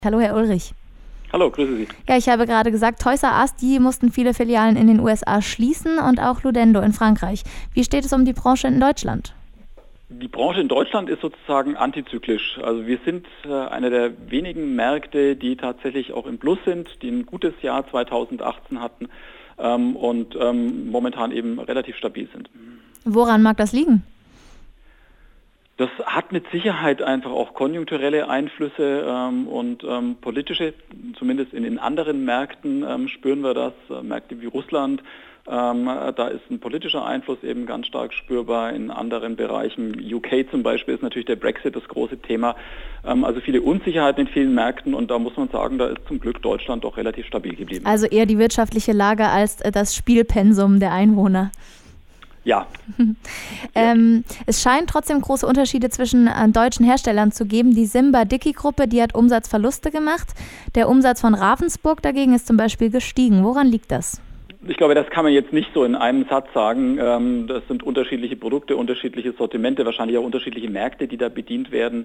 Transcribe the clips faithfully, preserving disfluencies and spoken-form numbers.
Hallo, Herr Ulrich. Hallo, grüße Sie. Ja, ich habe gerade gesagt, Toys R Us, die mussten viele Filialen in den U S A schließen und auch Ludendo in Frankreich. Wie steht es um die Branche in Deutschland? Die Branche in Deutschland ist sozusagen antizyklisch. Also wir sind äh, einer der wenigen Märkte, die tatsächlich auch im Plus sind, die ein gutes Jahr zweitausendachtzehn hatten ähm, und ähm, momentan eben relativ stabil sind. Woran mag das liegen? Das hat mit Sicherheit einfach auch konjunkturelle Einflüsse ähm, und ähm, politische, zumindest in den anderen Märkten ähm, spüren wir das, äh, Märkte wie Russland, ähm, da ist ein politischer Einfluss eben ganz stark spürbar. In anderen Bereichen, U K zum Beispiel, ist natürlich der Brexit das große Thema. Ähm, also viele Unsicherheiten in vielen Märkten und da muss man sagen, da ist zum Glück Deutschland doch relativ stabil geblieben. Also eher die wirtschaftliche Lage als äh, das Spielpensum der Einwohner. Ja. ähm, es scheint trotzdem große Unterschiede zwischen äh, deutschen Herstellern zu geben. Die Simba-Dickey-Gruppe, die hat Umsatzverluste gemacht. Der Umsatz von Ravensburg dagegen ist zum Beispiel gestiegen. Woran liegt das? Ich glaube, das kann man jetzt nicht so in einem Satz sagen. Ähm, das sind unterschiedliche Produkte, unterschiedliche Sortimente, wahrscheinlich auch unterschiedliche Märkte, die da bedient werden.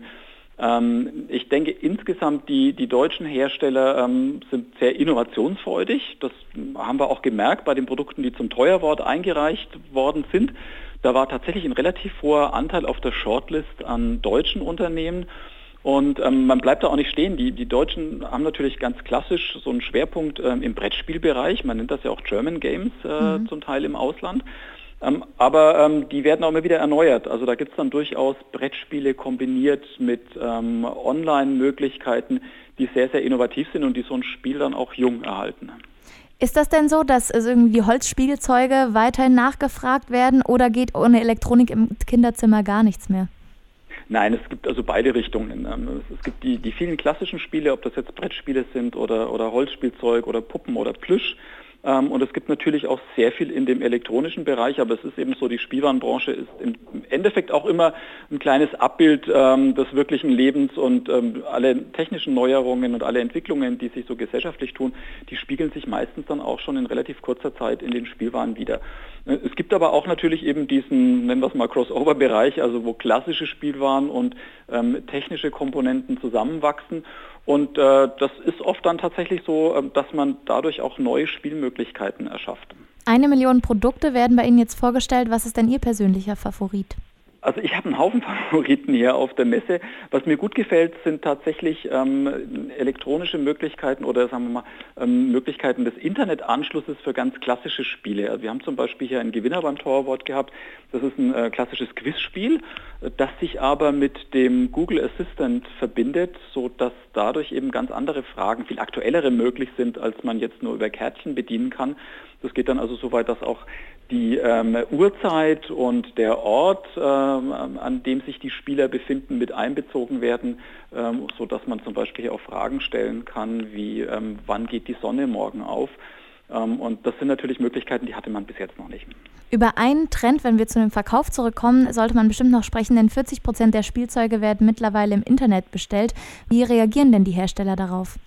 Ähm, ich denke insgesamt, die, die deutschen Hersteller ähm, sind sehr innovationsfreudig. Das haben wir auch gemerkt bei den Produkten, die zum Teuerwort eingereicht worden sind. Da war tatsächlich ein relativ hoher Anteil auf der Shortlist an deutschen Unternehmen. Und ähm, man bleibt da auch nicht stehen. Die, die Deutschen haben natürlich ganz klassisch so einen Schwerpunkt ähm, im Brettspielbereich. Man nennt das ja auch German Games äh, mhm. zum Teil im Ausland. Ähm, aber ähm, die werden auch immer wieder erneuert. Also da gibt es dann durchaus Brettspiele kombiniert mit ähm, Online-Möglichkeiten, die sehr, sehr innovativ sind und die so ein Spiel dann auch jung erhalten. Ist das denn so, dass irgendwie Holzspielzeuge weiterhin nachgefragt werden oder geht ohne Elektronik im Kinderzimmer gar nichts mehr? Nein, es gibt also beide Richtungen. Es gibt die, die vielen klassischen Spiele, ob das jetzt Brettspiele sind oder, oder Holzspielzeug oder Puppen oder Plüsch. Und es gibt natürlich auch sehr viel in dem elektronischen Bereich, aber es ist eben so, die Spielwarenbranche ist im Endeffekt auch immer ein kleines Abbild ähm, des wirklichen Lebens und ähm, alle technischen Neuerungen und alle Entwicklungen, die sich so gesellschaftlich tun, die spiegeln sich meistens dann auch schon in relativ kurzer Zeit in den Spielwaren wieder. Es gibt aber auch natürlich eben diesen, nennen wir es mal Crossover-Bereich, also wo klassische Spielwaren und ähm, technische Komponenten zusammenwachsen. Und äh, das ist oft dann tatsächlich so, äh, dass man dadurch auch neue Spielmöglichkeiten erschafft. Eine Million Produkte werden bei Ihnen jetzt vorgestellt. Was ist denn Ihr persönlicher Favorit? Also ich habe einen Haufen Favoriten hier auf der Messe. Was mir gut gefällt, sind tatsächlich ähm, elektronische Möglichkeiten oder sagen wir mal ähm, Möglichkeiten des Internetanschlusses für ganz klassische Spiele. Also wir haben zum Beispiel hier einen Gewinner beim Tower Award gehabt. Das ist ein äh, klassisches Quizspiel, das sich aber mit dem Google Assistant verbindet, sodass dadurch eben ganz andere Fragen, viel aktuellere möglich sind, als man jetzt nur über Kärtchen bedienen kann. Das geht dann also so weit, dass auch die ähm, Uhrzeit und der Ort, ähm, an dem sich die Spieler befinden, mit einbezogen werden, ähm, sodass man zum Beispiel hier auch Fragen stellen kann, wie ähm, wann geht die Sonne morgen auf. Ähm, und das sind natürlich Möglichkeiten, die hatte man bis jetzt noch nicht. Über einen Trend, wenn wir zu dem Verkauf zurückkommen, sollte man bestimmt noch sprechen, denn vierzig Prozent der Spielzeuge werden mittlerweile im Internet bestellt. Wie reagieren denn die Hersteller darauf?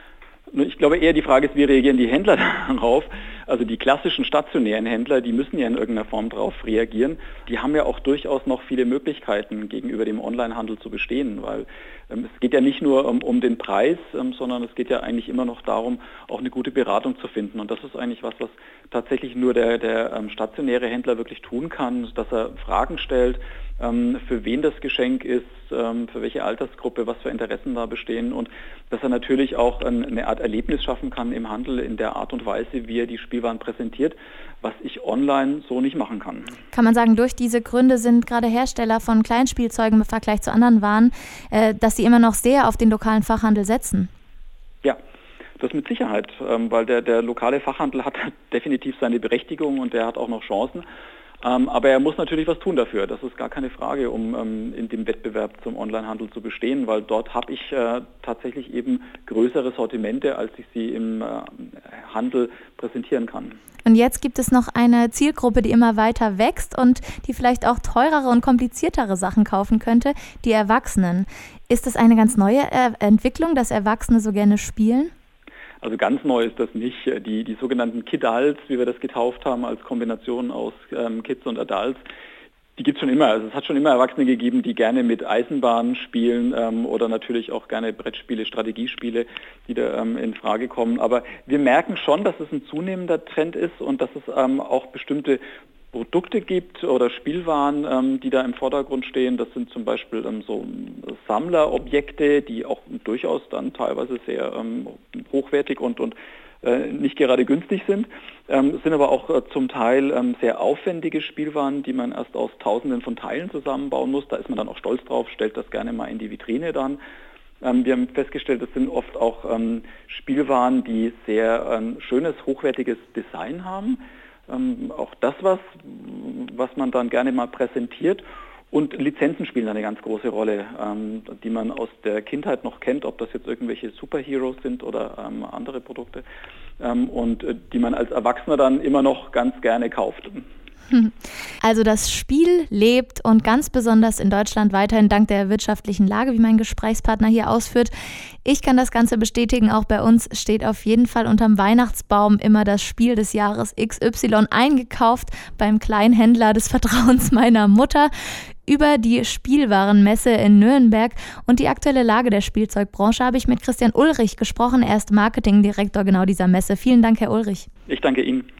Ich glaube eher die Frage ist, wie reagieren die Händler darauf? Also die klassischen stationären Händler, die müssen ja in irgendeiner Form darauf reagieren. Die haben ja auch durchaus noch viele Möglichkeiten gegenüber dem Onlinehandel zu bestehen, weil ähm, es geht ja nicht nur um, um den Preis, ähm, sondern es geht ja eigentlich immer noch darum, auch eine gute Beratung zu finden. Und das ist eigentlich was, was tatsächlich nur der, der ähm, stationäre Händler wirklich tun kann, dass er Fragen stellt, ähm, für wen das Geschenk ist, ähm, für welche Altersgruppe, was für Interessen da bestehen und dass er natürlich auch ein, eine Art Erlebnis schaffen kann im Handel in der Art und Weise, wie er die Spielwaren präsentiert, was ich online so nicht machen kann. Kann man sagen, durch diese Gründe sind gerade Hersteller von Kleinspielzeugen im Vergleich zu anderen Waren, äh, dass sie immer noch sehr auf den lokalen Fachhandel setzen? Ja. Das mit Sicherheit, ähm, weil der, der lokale Fachhandel hat definitiv seine Berechtigung und der hat auch noch Chancen. Ähm, aber er muss natürlich was tun dafür. Das ist gar keine Frage, um ähm, in dem Wettbewerb zum Onlinehandel zu bestehen, weil dort habe ich äh, tatsächlich eben größere Sortimente, als ich sie im äh, Handel präsentieren kann. Und jetzt gibt es noch eine Zielgruppe, die immer weiter wächst und die vielleicht auch teurere und kompliziertere Sachen kaufen könnte, die Erwachsenen. Ist das eine ganz neue äh, Entwicklung, dass Erwachsene so gerne spielen? Also ganz neu ist das nicht. Die, die sogenannten Kidults, wie wir das getauft haben, als Kombination aus ähm, Kids und Adults, Die gibt es schon immer. Also es hat schon immer Erwachsene gegeben, die gerne mit Eisenbahnen spielen ähm, oder natürlich auch gerne Brettspiele, Strategiespiele, die da ähm, in Frage kommen. Aber wir merken schon, dass es ein zunehmender Trend ist und dass es ähm, auch bestimmte Produkte gibt oder Spielwaren, ähm, die da im Vordergrund stehen. Das sind zum Beispiel ähm, so Sammlerobjekte, die auch durchaus dann teilweise sehr ähm, hochwertig und, und äh, nicht gerade günstig sind. Ähm, es sind aber auch äh, zum Teil ähm, sehr aufwendige Spielwaren, die man erst aus Tausenden von Teilen zusammenbauen muss. Da ist man dann auch stolz drauf, stellt das gerne mal in die Vitrine dann. Ähm, wir haben festgestellt, das sind oft auch ähm, Spielwaren, die sehr ähm, schönes, hochwertiges Design haben. Ähm, auch das was, was man dann gerne mal präsentiert. Und Lizenzen spielen eine ganz große Rolle, ähm, die man aus der Kindheit noch kennt, ob das jetzt irgendwelche Superheroes sind oder ähm, andere Produkte ähm, und äh, die man als Erwachsener dann immer noch ganz gerne kauft. Also das Spiel lebt und ganz besonders in Deutschland weiterhin dank der wirtschaftlichen Lage, wie mein Gesprächspartner hier ausführt. Ich kann das Ganze bestätigen, auch bei uns steht auf jeden Fall unterm Weihnachtsbaum immer das Spiel des Jahres X Y eingekauft beim Kleinhändler des Vertrauens meiner Mutter. Über die Spielwarenmesse in Nürnberg und die aktuelle Lage der Spielzeugbranche habe ich mit Christian Ulrich gesprochen. Er ist Marketingdirektor genau dieser Messe. Vielen Dank, Herr Ulrich. Ich danke Ihnen.